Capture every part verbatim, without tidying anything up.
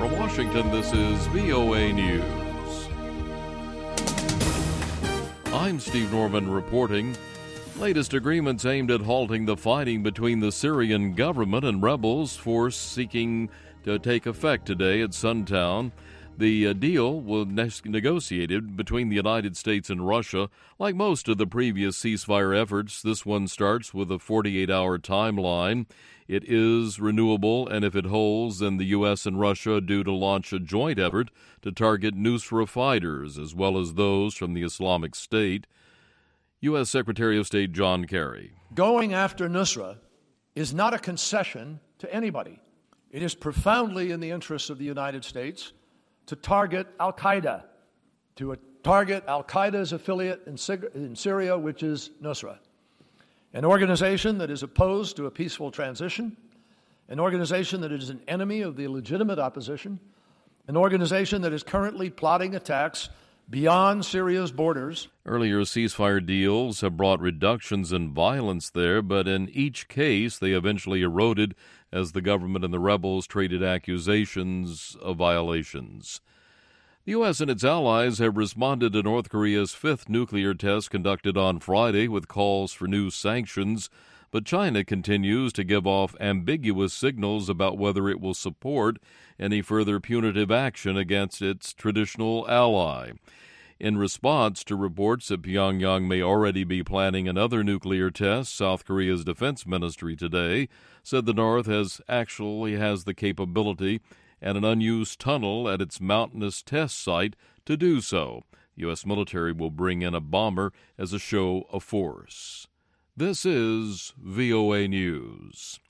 From Washington, this is V O A News. I'm Steve Norman reporting. Latest agreements aimed at halting the fighting between the Syrian government and rebels force seeking to take effect today at Sundown. The uh, deal was ne- negotiated between the United States and Russia. Like most of the previous ceasefire efforts, this one starts with a forty-eight hour timeline. It is renewable, and if it holds, then the U S and Russia are due to launch a joint effort to target Nusra fighters, as well as those from the Islamic State. U S. Secretary of State John Kerry. Going after Nusra is not a concession to anybody. It is profoundly in the interests of the United States to target al-Qaeda, to target al-Qaeda's affiliate in, Sig- in Syria, which is Nusra, an organization that is opposed to a peaceful transition, an organization that is an enemy of the legitimate opposition, an organization that is currently plotting attacks beyond Syria's borders. Earlier ceasefire deals have brought reductions in violence there, but in each case they eventually eroded as the government and the rebels traded accusations of violations. The U S and its allies have responded to North Korea's fifth nuclear test conducted on Friday with calls for new sanctions, but China continues to give off ambiguous signals about whether it will support any further punitive action against its traditional ally. In response to reports that Pyongyang may already be planning another nuclear test, South Korea's defense ministry today said the North has actually has the capability and an unused tunnel at its mountainous test site to do so. The U S military will bring in a bomber as a show of force. This is V O A News.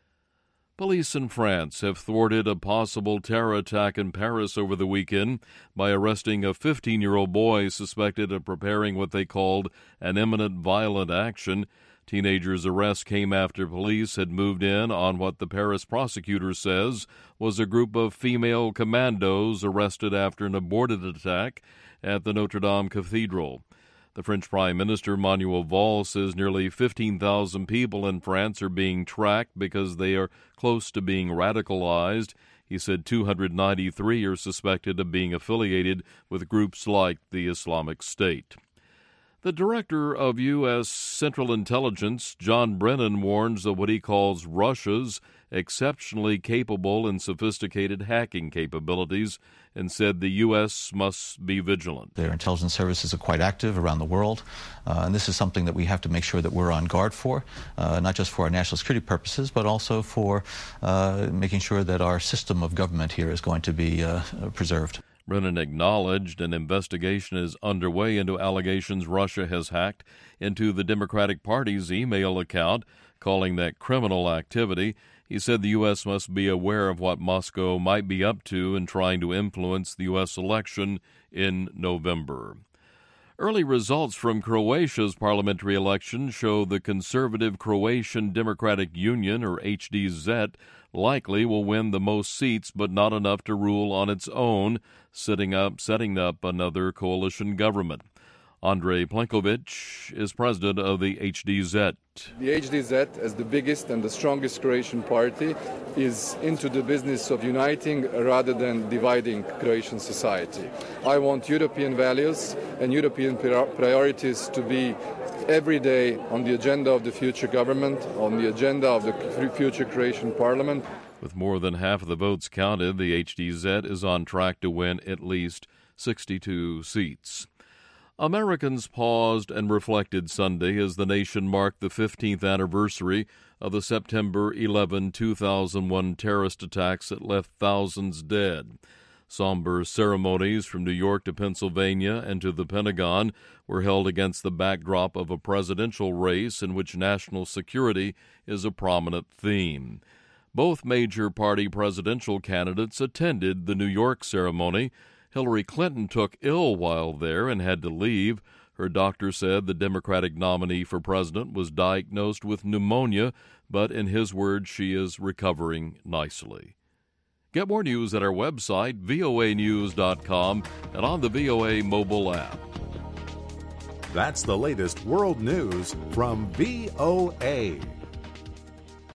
Police in France have thwarted a possible terror attack in Paris over the weekend by arresting a fifteen-year-old boy suspected of preparing what they called an imminent violent action. Teenager's arrest came after police had moved in on what the Paris prosecutor says was a group of female commandos arrested after an aborted attack at the Notre Dame Cathedral. The French Prime Minister Manuel Valls says nearly fifteen thousand people in France are being tracked because they are close to being radicalized. He said two hundred ninety-three are suspected of being affiliated with groups like the Islamic State. The director of U S. Central Intelligence, John Brennan, warns of what he calls Russia's exceptionally capable and sophisticated hacking capabilities and said the U S must be vigilant. Their intelligence services are quite active around the world, uh, and this is something that we have to make sure that we're on guard for, uh, not just for our national security purposes, but also for uh, making sure that our system of government here is going to be uh, preserved. Brennan acknowledged an investigation is underway into allegations Russia has hacked into the Democratic Party's email account, calling that criminal activity. He said the U S must be aware of what Moscow might be up to in trying to influence the U S election in November. Early results from Croatia's parliamentary election show the conservative Croatian Democratic Union, or H D Z, likely will win the most seats, but not enough to rule on its own, setting up, setting up another coalition government. Andrej Plenković is president of the H D Z. The H D Z, as the biggest and the strongest Croatian party, is into the business of uniting rather than dividing Croatian society. I want European values and European priorities to be every day on the agenda of the future government, on the agenda of the future Croatian parliament. With more than half of the votes counted, the H D Z is on track to win at least sixty-two seats. Americans paused and reflected Sunday as the nation marked the fifteenth anniversary of the September eleventh, two thousand one terrorist attacks that left thousands dead. Somber ceremonies from New York to Pennsylvania and to the Pentagon were held against the backdrop of a presidential race in which national security is a prominent theme. Both major party presidential candidates attended the New York ceremony. Hillary Clinton took ill while there and had to leave. Her doctor said the Democratic nominee for president was diagnosed with pneumonia, but in his words, she is recovering nicely. Get more news at our website, V O A news dot com, and on the V O A mobile app. That's the latest world news from V O A.